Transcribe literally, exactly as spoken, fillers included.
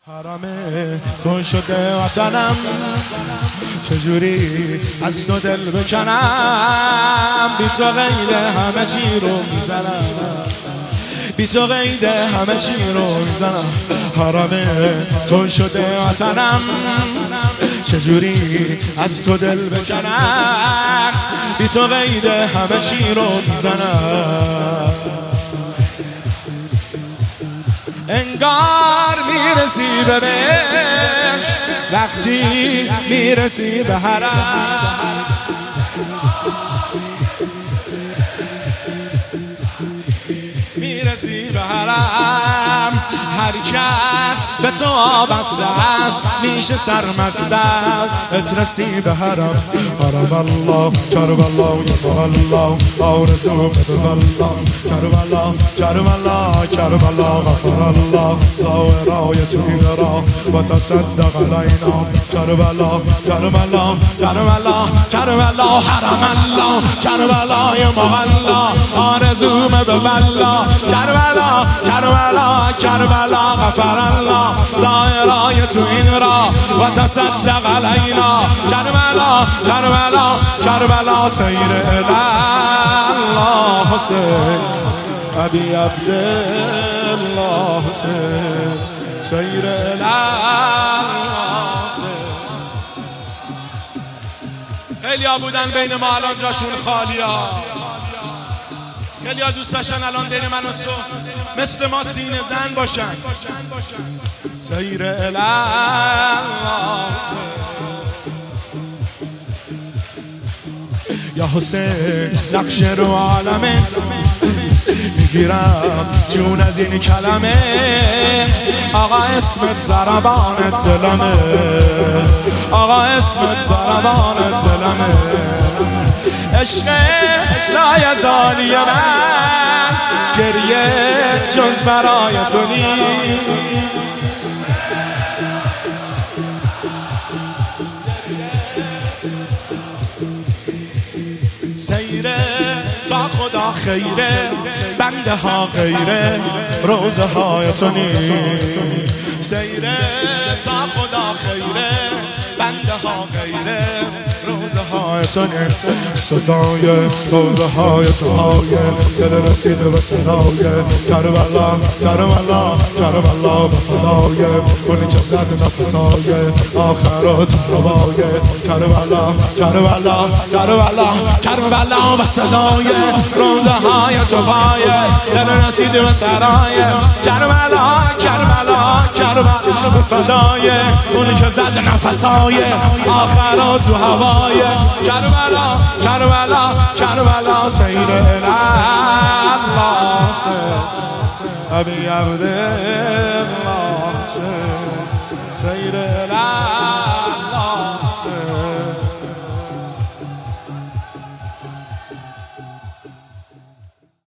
حرامه تو شده وطنم، چجوری از تو دل بکنم؟ بی تو قید همه چی رو میزنم، بی تو قید همه چی رو میزنم. حرامه تو شده وطنم، چجوری از تو دل بکنم؟ بی تو قید همه چی رو میزنم. انگار میرسی به بهشت وقتی میرسی به حرم، میرسی به حرم. هر کس به تو وابسته است میشه سرمست است، رسی به حرم. حرم الله کربلا یا الله، آرزو به الله کربلا کربلا کربلا. غفر الله زائرای این را و تصدق علینا. کربلا کربلا کربلا کربلا. حرم الله کربلا یا الله، آرزو به الله کربلا کربلا کربلا. غفر الله زائرای تو این را و تصدق علینا. کربلا کربلا کربلا. سیر الله حسین ابی عبدالله حسین، سیر الله حسین. خیلی ها بودن بین ما الان جاشون خالی ها، خیلی ها دوست داشتن الان بین من و تو مثل ما سینه زن باشن. سیر الله یا حسین، نقش رو عالمه میگیرم جون از این کلمه. آقا اسمت ضربان دلمه، آقا اسمت ضربان دلمه. عشق لایزالی من گریه جز برای تو نیست. سیره تا خدا خیره، بنده ها غیره، روزه های تو نیست. سیره تا خدا خیره، بنده ها غیره، روزه های تو نیست. صدای روزه های تو های دل رسیده و صدای کربلا کربلا کربلا. به فدای کنی که زد نفسای آخرات هوای کربلا کربلا کربلا کربلا. و صدای روزه های تو های دل رسیده و سرای کربلا کربلا کربلا. به فدای کنی که زد نفسای آخرات هوای کربلا کربلا کربلا. سیر الله ابی عبدالله، سیر الله.